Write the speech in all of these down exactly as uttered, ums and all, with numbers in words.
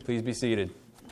Please be seated.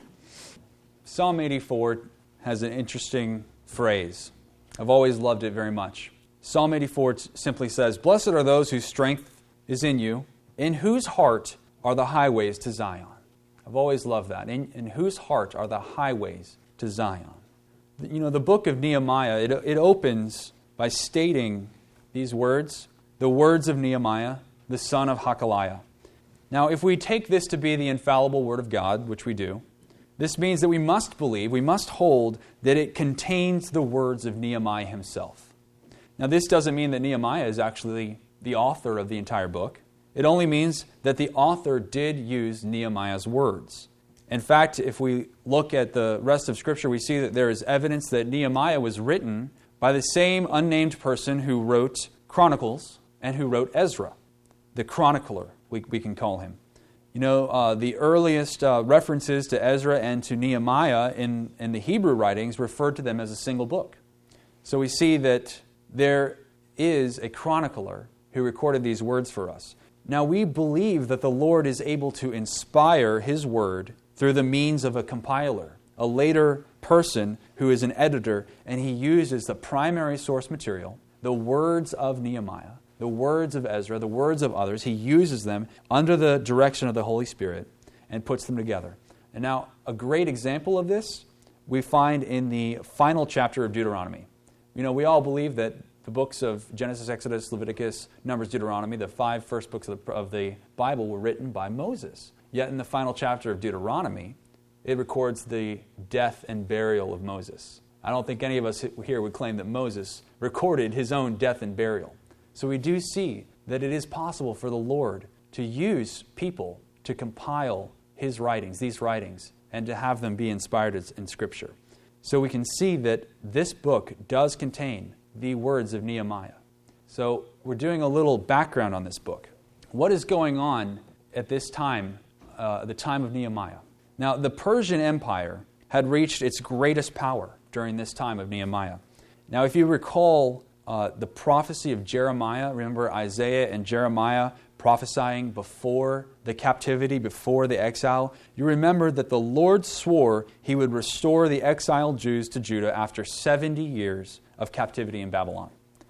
Psalm eighty-four has an interesting phrase. I've always loved it very much. Psalm eighty-four t- simply says, "Blessed are those whose strength is in you, in whose heart are the highways to Zion." I've always loved that. In, in whose heart are the highways to Zion? You know, the book of Nehemiah, it, it opens by stating these words, the words of Nehemiah, the son of Hakaliah. Now, if we take this to be the infallible Word of God, which we do, this means that we must believe, we must hold that it contains the words of Nehemiah himself. Now, this doesn't mean that Nehemiah is actually the author of the entire book. It only means that the author did use Nehemiah's words. In fact, if we look at the rest of Scripture, we see that there is evidence that Nehemiah was written by the same unnamed person who wrote Chronicles and who wrote Ezra, the chronicler, we, we can call him. You know, uh, the earliest uh, references to Ezra and to Nehemiah in, in the Hebrew writings referred to them as a single book. So we see that there is a chronicler who recorded these words for us. Now we believe that the Lord is able to inspire His Word through the means of a compiler, a later person who is an editor, and he uses the primary source material, the words of Nehemiah, the words of Ezra, the words of others. He uses them under the direction of the Holy Spirit and puts them together. And now, a great example of this we find in the final chapter of Deuteronomy. You know, we all believe that the books of Genesis, Exodus, Leviticus, Numbers, Deuteronomy, the five first books of the, of the Bible were written by Moses. Yet in the final chapter of Deuteronomy, it records the death and burial of Moses. I don't think any of us here would claim that Moses recorded his own death and burial. So we do see that it is possible for the Lord to use people to compile His writings, these writings, and to have them be inspired in Scripture. So we can see that this book does contain the words of Nehemiah. So we're doing a little background on this book. What is going on at this time, uh, the time of Nehemiah? Now, the Persian Empire had reached its greatest power during this time of Nehemiah. Now, if you recall uh, the prophecy of Jeremiah, remember Isaiah and Jeremiah prophesying before the captivity, before the exile, you remember that the Lord swore He would restore the exiled Jews to Judah after seventy years of captivity in Babylon.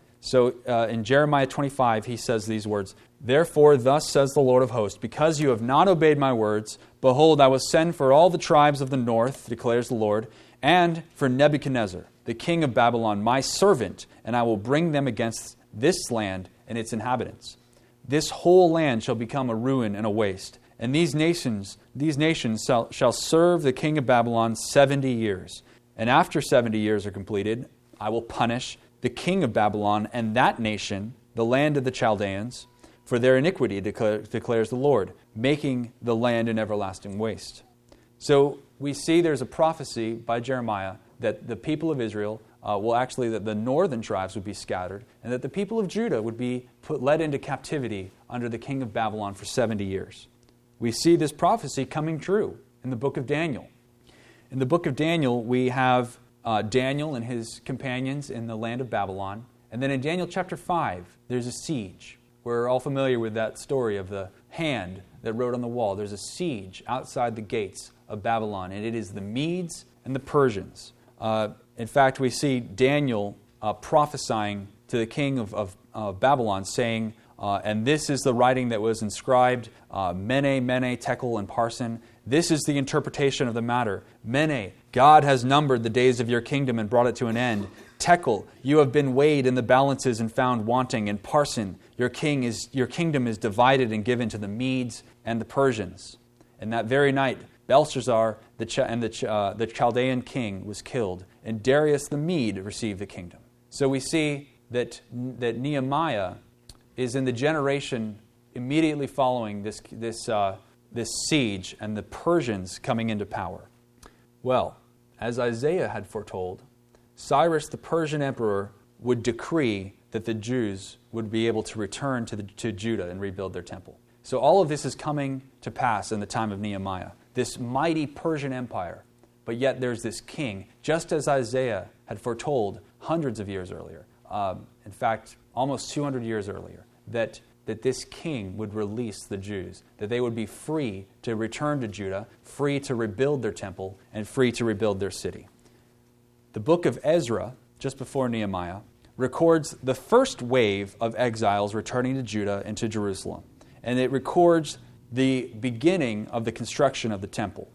So uh, in Jeremiah twenty-five, he says these words, "Therefore thus says the Lord of hosts, because you have not obeyed my words, behold, I will send for all the tribes of the north, declares the Lord, and for Nebuchadnezzar, the king of Babylon, my servant, and I will bring them against this land and its inhabitants. This whole land shall become a ruin and a waste, and these nations, these nations shall, shall serve the king of Babylon seventy years. And after seventy years are completed, I will punish the king of Babylon and that nation, the land of the Chaldeans, for their iniquity, declare, declares the Lord, making the land an everlasting waste." So we see there's a prophecy by Jeremiah that the people of Israel, uh, will actually, that the northern tribes would be scattered, and that the people of Judah would be put led into captivity under the king of Babylon for seventy years. We see this prophecy coming true in the book of Daniel. In the book of Daniel, we have uh, Daniel and his companions in the land of Babylon. And then in Daniel chapter five, there's a siege. We're all familiar with that story of the hand that wrote on the wall. There's a siege outside the gates of Babylon, and it is the Medes and the Persians. Uh, in fact, we see Daniel uh, prophesying to the king of, of uh, Babylon, saying, uh, and this is the writing that was inscribed, uh, Mene, Mene, Tekel, and Parsin. This is the interpretation of the matter. Mene, God has numbered the days of your kingdom and brought it to an end. Tekel, you have been weighed in the balances and found wanting. And Parsin, your king is your kingdom is divided and given to the Medes and the Persians. And that very night, Belshazzar the Ch- and the, Ch- uh, the Chaldean king was killed, and Darius the Mede received the kingdom. So we see that that Nehemiah is in the generation immediately following this this uh, this siege and the Persians coming into power. Well, as Isaiah had foretold, Cyrus the Persian emperor would decree that the Jews would be able to return to, the, to Judah and rebuild their temple. So all of this is coming to pass in the time of Nehemiah, this mighty Persian empire. But yet there's this king, just as Isaiah had foretold hundreds of years earlier, um, in fact, almost two hundred years earlier, that that this king would release the Jews, that they would be free to return to Judah, free to rebuild their temple, and free to rebuild their city. The book of Ezra, just before Nehemiah, records the first wave of exiles returning to Judah and to Jerusalem. And it records the beginning of the construction of the temple.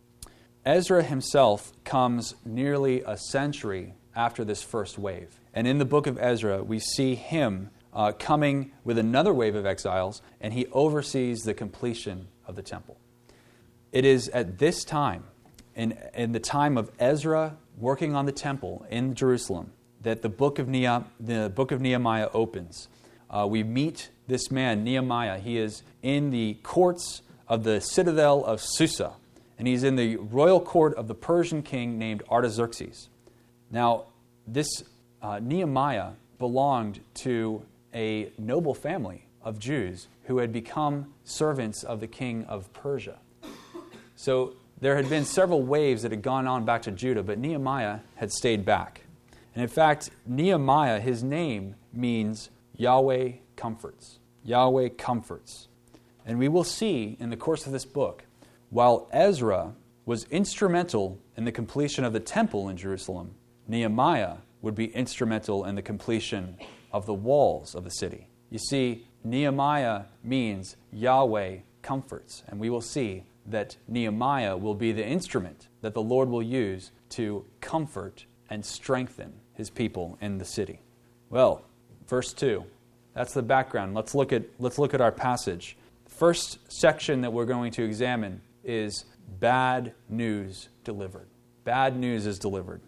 Ezra himself comes nearly a century after this first wave. And in the book of Ezra, we see him uh, coming with another wave of exiles, and he oversees the completion of the temple. It is at this time, in, in the time of Ezra working on the temple in Jerusalem, that the book of Nehemiah, the book of Nehemiah opens. Uh, we meet this man, Nehemiah. He is in the courts of the citadel of Susa, and he's in the royal court of the Persian king named Artaxerxes. Now, this uh, Nehemiah belonged to a noble family of Jews who had become servants of the king of Persia. So there had been several waves that had gone on back to Judah, but Nehemiah had stayed back. And in fact, Nehemiah, his name means Yahweh comforts. Yahweh comforts. And we will see in the course of this book, while Ezra was instrumental in the completion of the temple in Jerusalem, Nehemiah would be instrumental in the completion of the walls of the city. You see, Nehemiah means Yahweh comforts. And we will see that Nehemiah will be the instrument that the Lord will use to comfort and strengthen his people in the city. Well, verse two, that's the background. Let's look at let's look at our passage. The first section that we're going to examine is bad news delivered. Bad news is delivered.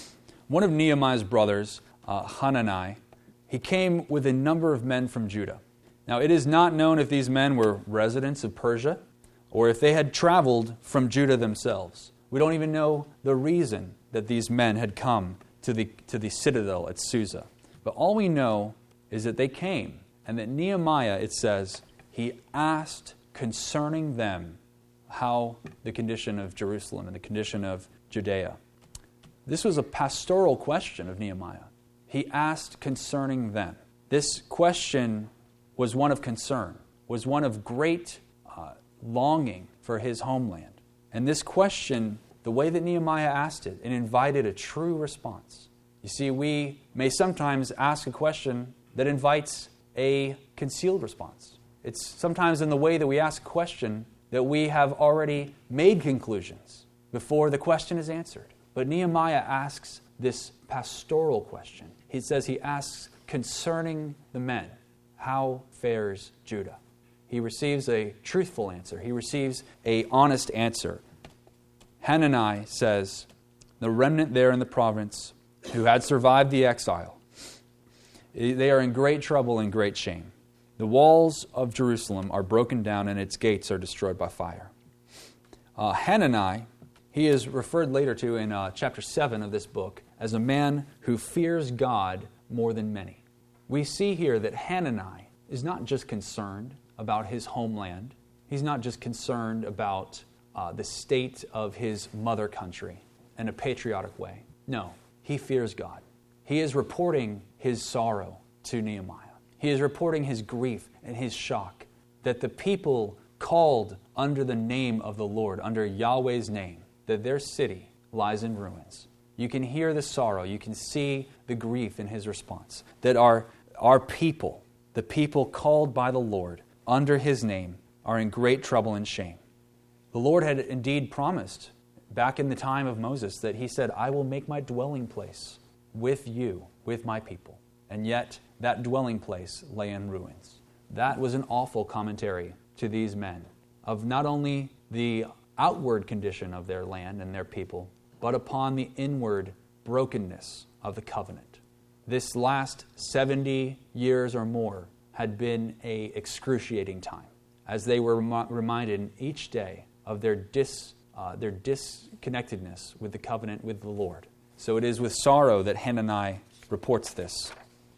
One of Nehemiah's brothers, uh, Hanani, he came with a number of men from Judah. Now, it is not known if these men were residents of Persia or if they had traveled from Judah themselves. We don't even know the reason that these men had come to the, to the citadel at Susa. But all we know is that they came, and that Nehemiah, it says, he asked concerning them how the condition of Jerusalem and the condition of Judea. This was a pastoral question of Nehemiah. He asked concerning them. This question was one of concern, was one of great uh, longing for his homeland. And this question, the way that Nehemiah asked it, it invited a true response. You see, we may sometimes ask a question that invites a concealed response. It's sometimes in the way that we ask a question that we have already made conclusions before the question is answered. But Nehemiah asks this pastoral question. He says he asks concerning the men, how fares Judah? He receives a truthful answer. He receives an honest answer. Hanani says, the remnant there in the province who had survived the exile, they are in great trouble and great shame. The walls of Jerusalem are broken down and its gates are destroyed by fire. Uh, Hanani, he is referred later to in uh, chapter seven of this book as a man who fears God more than many. We see here that Hanani is not just concerned about his homeland. He's not just concerned about uh, the state of his mother country in a patriotic way. No, he fears God. He is reporting his sorrow to Nehemiah. He is reporting his grief and his shock that the people called under the name of the Lord, under Yahweh's name, that their city lies in ruins. You can hear the sorrow. You can see the grief in his response. That our, our people, the people called by the Lord under his name, are in great trouble and shame. The Lord had indeed promised back in the time of Moses that he said, I will make my dwelling place with you, with my people. And yet, that dwelling place lay in ruins. That was an awful commentary to these men of not only the outward condition of their land and their people, but upon the inward brokenness of the covenant. This last seventy years or more had been an excruciating time, as they were rem- reminded each day of their dis, uh, their disconnectedness with the covenant with the Lord. So it is with sorrow that Hanani reports this.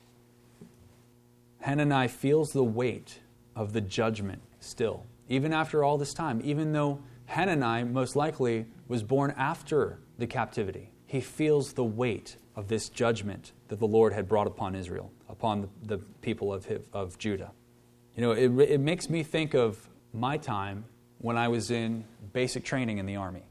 Hanani feels the weight of the judgment still, even after all this time, even though Hanani most likely was born after the captivity. He feels the weight of this judgment that the Lord had brought upon Israel, upon the, the people of, of Judah. You know, it, it makes me think of my time when I was in basic training in the Army.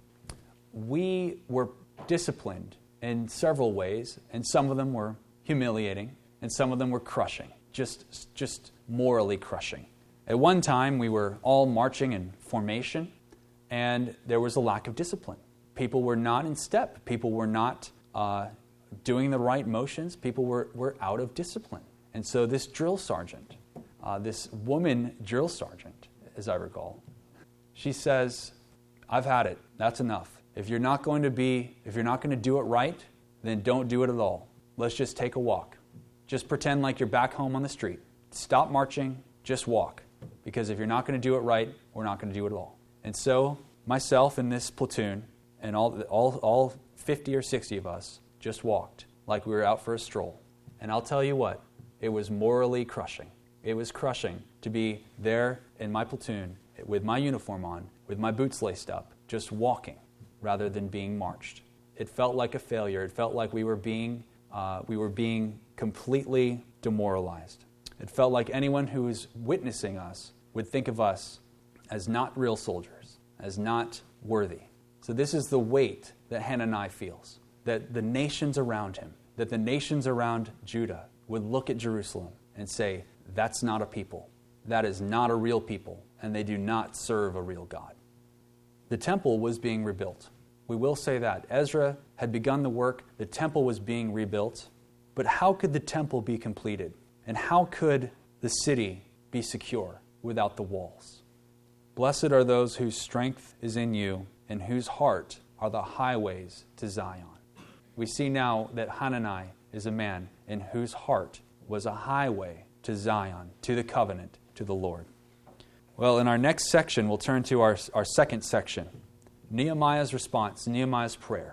We were disciplined in several ways, and some of them were humiliating, and some of them were crushing, just, just morally crushing. At one time, we were all marching in formation, and there was a lack of discipline. People were not in step. People were not uh, doing the right motions. People were, were out of discipline. And so this drill sergeant, uh, this woman drill sergeant, as I recall, she says, I've had it. That's enough. If you're not going to be, if you're not going to do it right, then don't do it at all. Let's just take a walk. Just pretend like you're back home on the street. Stop marching, just walk. Because if you're not going to do it right, we're not going to do it at all. And so myself and this platoon and all, all, all fifty or sixty of us just walked like we were out for a stroll. And I'll tell you what, it was morally crushing. It was crushing to be there in my platoon with my uniform on, with my boots laced up, just walking rather than being marched. It felt like a failure. It felt like we were being uh, we were being completely demoralized. It felt like anyone who was witnessing us would think of us as not real soldiers, as not worthy. So this is the weight that Hanani feels, that the nations around him, that the nations around Judah would look at Jerusalem and say, that's not a people. That is not a real people, and they do not serve a real God. The temple was being rebuilt. We will say that. Ezra had begun the work. The temple was being rebuilt. But how could the temple be completed? And how could the city be secure without the walls? Blessed are those whose strength is in you and whose heart are the highways to Zion. We see now that Hanani is a man in whose heart was a highway to Zion, to the covenant, to the Lord. Well, in our next section, we'll turn to our, our second section, Nehemiah's response, Nehemiah's prayer.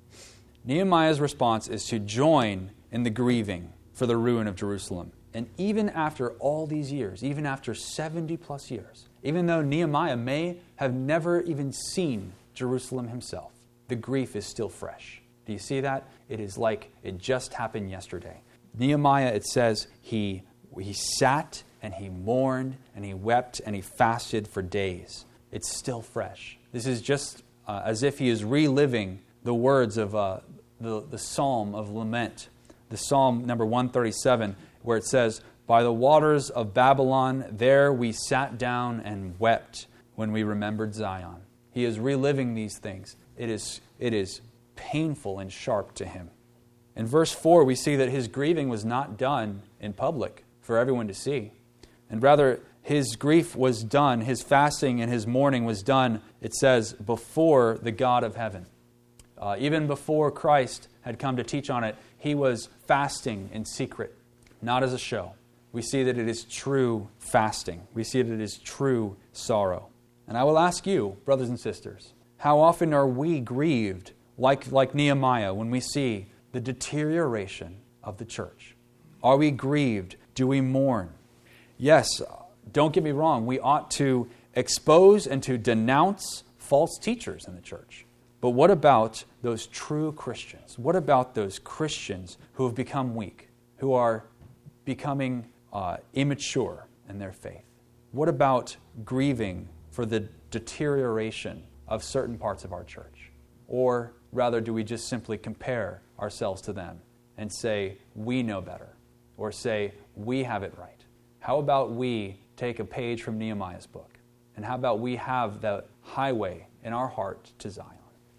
Nehemiah's response is to join in the grieving for the ruin of Jerusalem. And even after all these years, even after seventy plus years, even though Nehemiah may have never even seen Jerusalem himself, the grief is still fresh. Do you see that? It is like it just happened yesterday. Nehemiah, it says, he, he sat and he mourned and he wept and he fasted for days. It's still fresh. This is just uh, as if he is reliving the words of uh, the, the Psalm of Lament, the Psalm number one thirty-seven, where it says, by the waters of Babylon, there we sat down and wept when we remembered Zion. He is reliving these things. It is, it is painful and sharp to him. In verse four, we see that his grieving was not done in public for everyone to see. And rather, his grief was done, his fasting and his mourning was done, it says, before the God of heaven. Uh, even before Christ had come to teach on it, he was fasting in secret, not as a show. We see that it is true fasting. We see that it is true sorrow. And I will ask you, brothers and sisters, how often are we grieved like, like Nehemiah when we see the deterioration of the church? Are we grieved? Do we mourn? Yes, don't get me wrong, we ought to expose and to denounce false teachers in the church. But what about those true Christians? What about those Christians who have become weak, who are becoming uh, immature in their faith? What about grieving for the deterioration of certain parts of our church? Or rather, do we just simply compare ourselves to them and say, we know better, or say, we have it right? How about we take a page from Nehemiah's book? And how about we have the highway in our heart to Zion?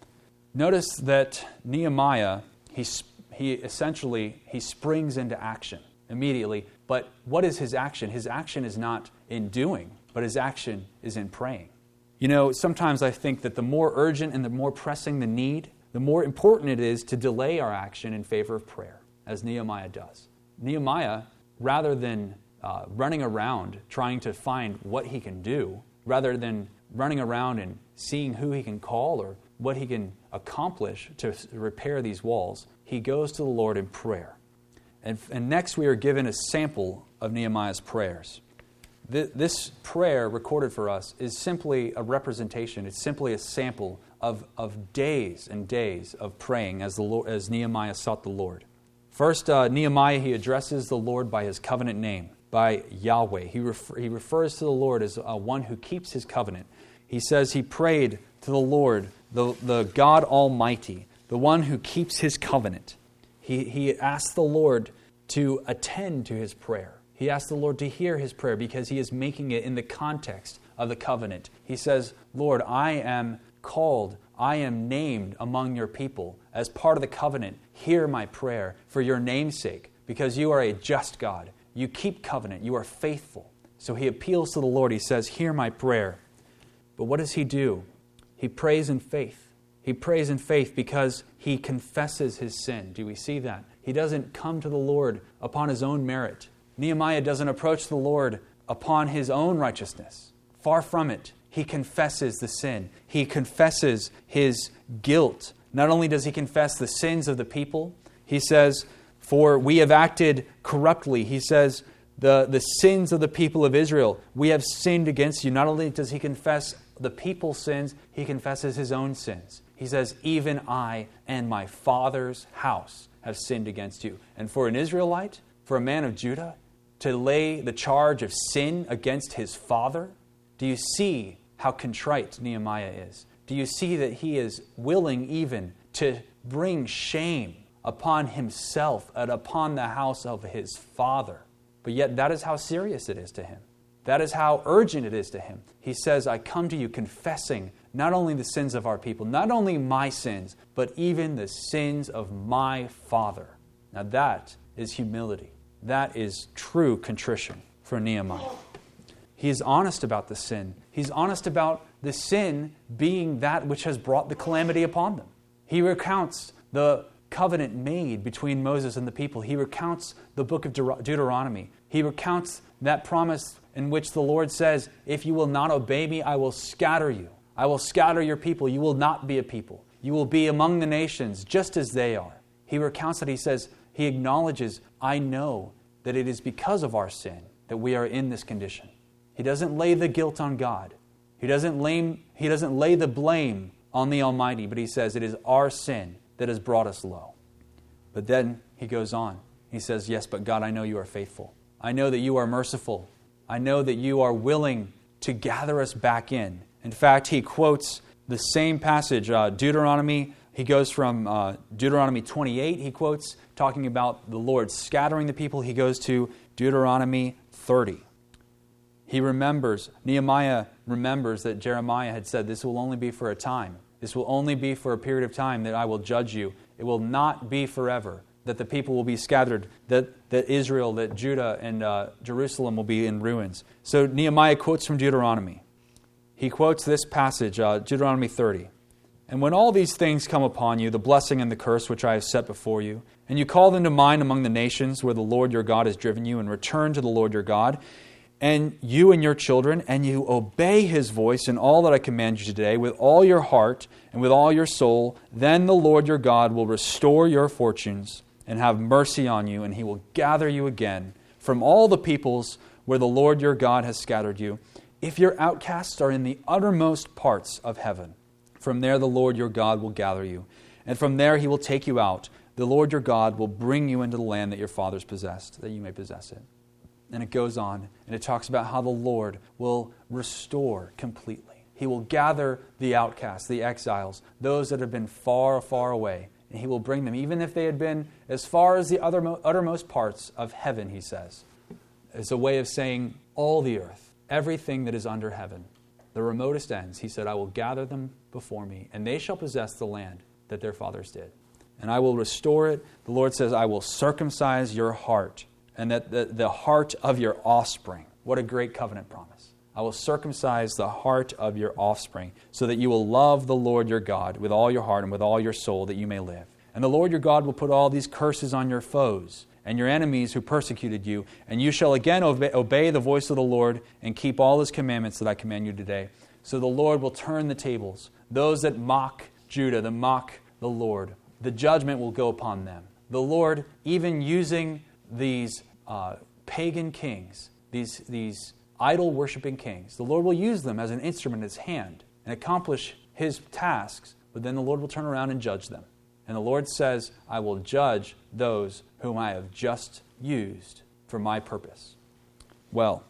Notice that Nehemiah, he, he essentially, he springs into action immediately. But what is his action? His action is not in doing, but his action is in praying. You know, sometimes I think that the more urgent and the more pressing the need, the more important it is to delay our action in favor of prayer, as Nehemiah does. Nehemiah, rather than uh, running around trying to find what he can do, rather than running around and seeing who he can call or what he can accomplish to repair these walls, he goes to the Lord in prayer. And, and next we are given a sample of Nehemiah's prayers. This prayer recorded for us is simply a representation. It's simply a sample of, of days and days of praying as the Lord, as Nehemiah sought the Lord. First, uh, Nehemiah, he addresses the Lord by his covenant name. by Yahweh. He, refer, he refers to the Lord as uh, one who keeps his covenant. He says he prayed to the Lord, the, the God Almighty, the one who keeps his covenant. He, he asked the Lord to attend to his prayer. He asked the Lord to hear his prayer because he is making it in the context of the covenant. He says, Lord, I am called, I am named among your people as part of the covenant. Hear my prayer for your name's sake, because you are a just God. You keep covenant. You are faithful. So he appeals to the Lord. He says, hear my prayer. But what does he do? He prays in faith. He prays in faith because he confesses his sin. Do we see that? He doesn't come to the Lord upon his own merit. Nehemiah doesn't approach the Lord upon his own righteousness. Far from it. He confesses the sin. He confesses his guilt. Not only does he confess the sins of the people, he says, for we have acted corruptly. He says, the, the sins of the people of Israel, we have sinned against you. Not only does he confess the people's sins, he confesses his own sins. He says, even I and my father's house have sinned against you. And for an Israelite, for a man of Judah, to lay the charge of sin against his father, do you see how contrite Nehemiah is? Do you see that he is willing even to bring shame upon himself and upon the house of his father? But yet that is how serious it is to him. That is how urgent it is to him. He says, I come to you confessing not only the sins of our people, not only my sins, but even the sins of my father. Now that is humility. That is true contrition for Nehemiah. He is honest about the sin. He's honest about the sin being that which has brought the calamity upon them. He recounts the covenant made between Moses and the people. He recounts the book of Deut- Deuteronomy. He recounts that promise in which the Lord says, if you will not obey me, I will scatter you. I will scatter your people. You will not be a people. You will be among the nations just as they are. He recounts that. He says, he acknowledges, I know that it is because of our sin that we are in this condition. He doesn't lay the guilt on God. He doesn't lay, he doesn't lay the blame on the Almighty, but he says it is our sin that has brought us low. But then he goes on. He says, yes, but God, I know you are faithful. I know that you are merciful. I know that you are willing to gather us back in. In fact, he quotes the same passage, uh, Deuteronomy. He goes from uh, Deuteronomy twenty-eight, he quotes, talking about the Lord scattering the people. He goes to Deuteronomy thirty. He remembers, Nehemiah remembers that Jeremiah had said, this will only be for a time. This will only be for a period of time that I will judge you. It will not be forever, that the people will be scattered, that, that Israel, that Judah and uh, Jerusalem will be in ruins. So Nehemiah quotes from Deuteronomy. He quotes this passage, uh, Deuteronomy thirty. And when all these things come upon you, the blessing and the curse which I have set before you, and you call them to mind among the nations where the Lord your God has driven you, and return to the Lord your God, and you and your children, and you obey His voice in all that I command you today, with all your heart and with all your soul, then the Lord your God will restore your fortunes and have mercy on you, and He will gather you again from all the peoples where the Lord your God has scattered you, if your outcasts are in the uttermost parts of heaven. From there the Lord your God will gather you, and from there He will take you out. The Lord your God will bring you into the land that your fathers possessed, that you may possess it. And it goes on, and it talks about how the Lord will restore completely. He will gather the outcasts, the exiles, those that have been far, far away, and He will bring them, even if they had been as far as the uttermost parts of heaven, He says. It's a way of saying all the earth, everything that is under heaven, the remotest ends. He said, I will gather them before me, and they shall possess the land that their fathers did. And I will restore it. The Lord says, I will circumcise your heart, and that the, the heart of your offspring. What a great covenant promise. I will circumcise the heart of your offspring, so that you will love the Lord your God with all your heart and with all your soul, that you may live. And the Lord your God will put all these curses on your foes and your enemies who persecuted you, and you shall again obey, obey the voice of the Lord and keep all His commandments that I command you today. So the Lord will turn the tables. Those that mock Judah, that mock the Lord, the judgment will go upon them. The Lord, even using these uh, pagan kings, these, these idol-worshiping kings, the Lord will use them as an instrument in His hand and accomplish His tasks, but then the Lord will turn around and judge them. And the Lord says, I will judge those whom I have just used for my purpose. Well,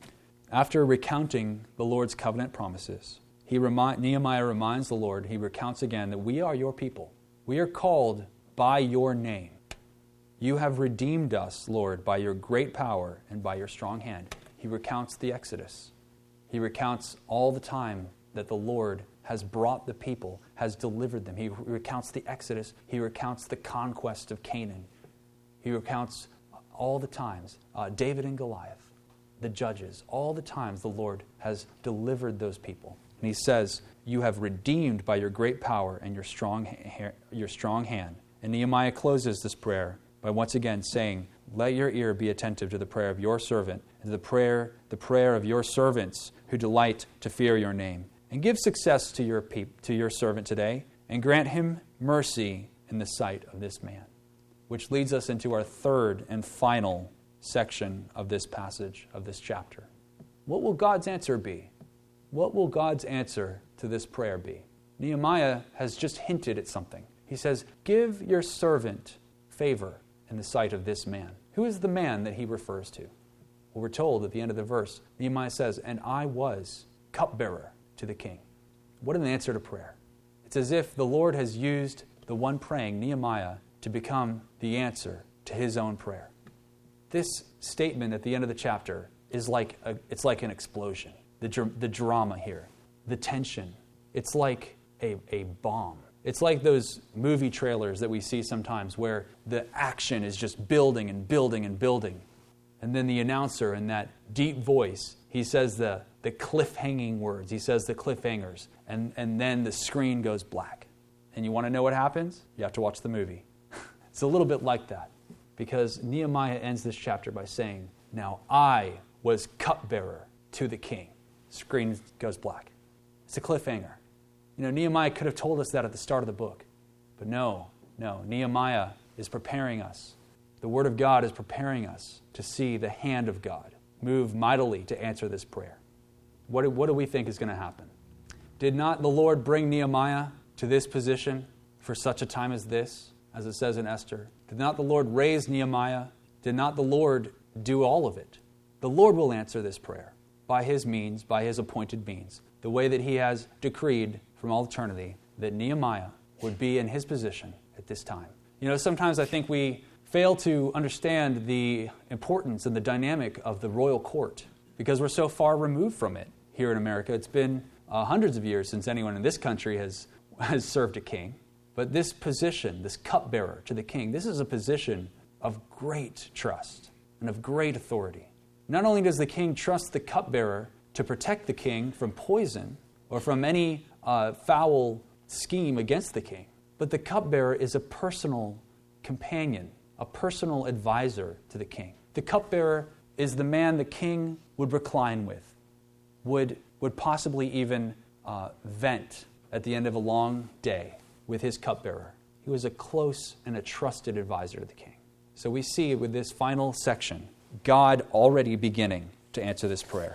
after recounting the Lord's covenant promises, he remind, Nehemiah reminds the Lord, he recounts again that we are your people. We are called by your name. You have redeemed us, Lord, by your great power and by your strong hand. He recounts the Exodus. He recounts all the time that the Lord has brought the people, has delivered them. He recounts the Exodus. He recounts the conquest of Canaan. He recounts all the times, uh, David and Goliath, the judges, all the times the Lord has delivered those people. And he says, you have redeemed by your great power and your strong, ha- your strong hand. And Nehemiah closes this prayer by once again saying, let your ear be attentive to the prayer of your servant, and to the prayer, the prayer of your servants who delight to fear your name. And give success to your peop- to your servant today, and grant him mercy in the sight of this man. Which leads us into our third and final section of this passage, of this chapter. What will God's answer be? What will God's answer to this prayer be? Nehemiah has just hinted at something. He says, give your servant favor in the sight of this man. Who is the man that he refers to? Well, we're told at the end of the verse, Nehemiah says, and I was cupbearer to the king. What an answer to prayer. It's as if the Lord has used the one praying, Nehemiah, to become the answer to his own prayer. This statement at the end of the chapter is like a, it's like an explosion. The, dr- the drama here, the tension. It's like a, a bomb. It's like those movie trailers that we see sometimes where the action is just building and building and building. And then the announcer in that deep voice, he says the, the cliff-hanging words. He says the cliffhangers. And, and then the screen goes black. And you want to know what happens? You have to watch the movie. It's a little bit like that. Because Nehemiah ends this chapter by saying, now I was cupbearer to the king. Screen goes black. It's a cliffhanger. You know, Nehemiah could have told us that at the start of the book. But no, no. Nehemiah is preparing us. The Word of God is preparing us to see the hand of God move mightily to answer this prayer. What do, what do we think is going to happen? Did not the Lord bring Nehemiah to this position for such a time as this, as it says in Esther? Did not the Lord raise Nehemiah? Did not the Lord do all of it? The Lord will answer this prayer by His means, by His appointed means, the way that He has decreed from all eternity that Nehemiah would be in his position at this time. You know, sometimes I think we fail to understand the importance and the dynamic of the royal court because we're so far removed from it here in America. It's been uh, hundreds of years since anyone in this country has, has served a king. But this position, this cupbearer to the king, this is a position of great trust and of great authority. Not only does the king trust the cupbearer to protect the king from poison or from any uh, foul scheme against the king, but the cupbearer is a personal companion, a personal advisor to the king. The cupbearer is the man the king would recline with, would, would possibly even uh, vent at the end of a long day with his cupbearer. He was a close and a trusted advisor to the king. So we see with this final section, God already beginning to answer this prayer.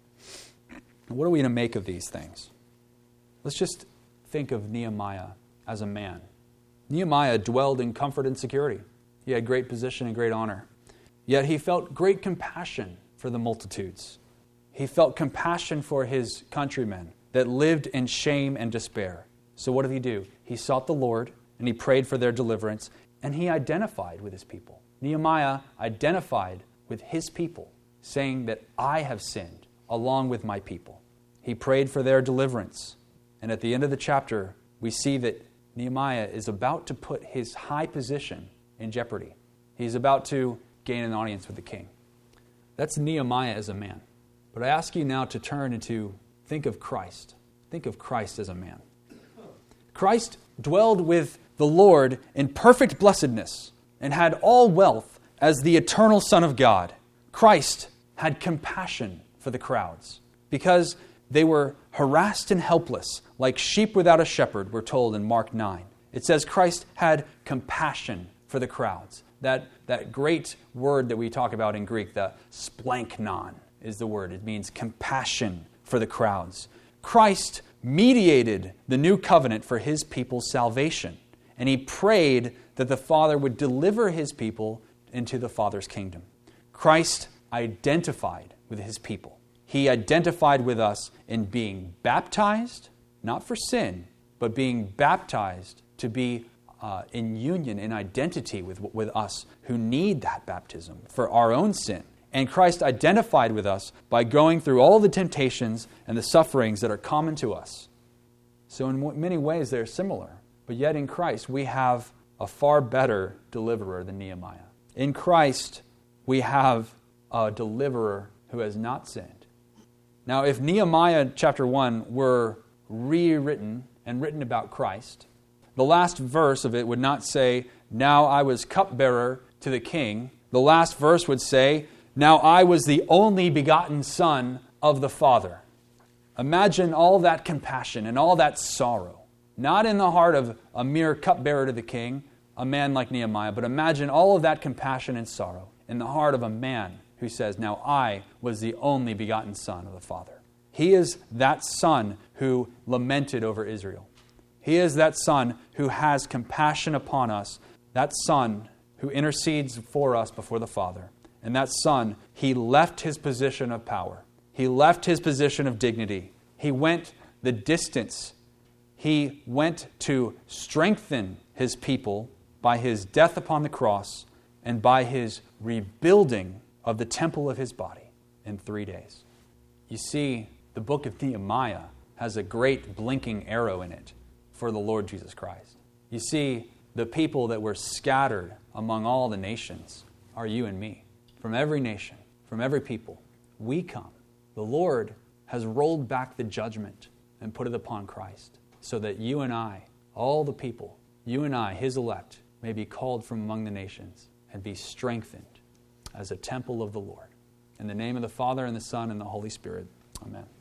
What are we to make of these things? Let's just think of Nehemiah as a man. Nehemiah dwelled in comfort and security. He had great position and great honor. Yet he felt great compassion for the multitudes. He felt compassion for his countrymen that lived in shame and despair. So what did he do? He sought the Lord, and he prayed for their deliverance, and he identified with his people. Nehemiah identified with his people, saying that I have sinned along with my people. He prayed for their deliverance. And at the end of the chapter, we see that Nehemiah is about to put his high position in jeopardy. He's about to gain an audience with the king. That's Nehemiah as a man. But I ask you now to turn and to think of Christ. Think of Christ as a man. Christ dwelled with the Lord in perfect blessedness and had all wealth as the eternal Son of God. Christ had compassion for the crowds because they were harassed and helpless, like sheep without a shepherd, we're told in Mark nine. It says Christ had compassion for the crowds. That, that great word that we talk about in Greek, the splanknon, is the word. It means compassion for the crowds. Christ mediated the new covenant for His people's salvation, and He prayed that the Father would deliver His people into the Father's kingdom. Christ identified with his people. He identified with us in being baptized, not for sin, but being baptized to be uh, in union, in identity with, with us who need that baptism for our own sin. And Christ identified with us by going through all the temptations and the sufferings that are common to us. So in many ways they're similar. But yet in Christ we have a far better deliverer than Nehemiah. In Christ we have a deliverer who has not sinned. Now if Nehemiah chapter one were rewritten and written about Christ, the last verse of it would not say, "Now I was cupbearer to the king." The last verse would say, "Now I was the only begotten Son of the Father." Imagine all that compassion and all that sorrow. Not in the heart of a mere cupbearer to the king, a man like Nehemiah, but imagine all of that compassion and sorrow in the heart of a man who says, "Now I was the only begotten Son of the Father." He is that Son who lamented over Israel. He is that Son who has compassion upon us, that Son who intercedes for us before the Father. And that Son, he left his position of power. He left his position of dignity. He went the distance. He went to strengthen his people by his death upon the cross and by his rebuilding of the temple of his body in three days. You see, the book of Nehemiah has a great blinking arrow in it for the Lord Jesus Christ. You see, the people that were scattered among all the nations are you and me. From every nation, from every people, we come. The Lord has rolled back the judgment and put it upon Christ so that you and I, all the people, you and I, his elect, may be called from among the nations and be strengthened as a temple of the Lord. In the name of the Father, and the Son, and the Holy Spirit. Amen.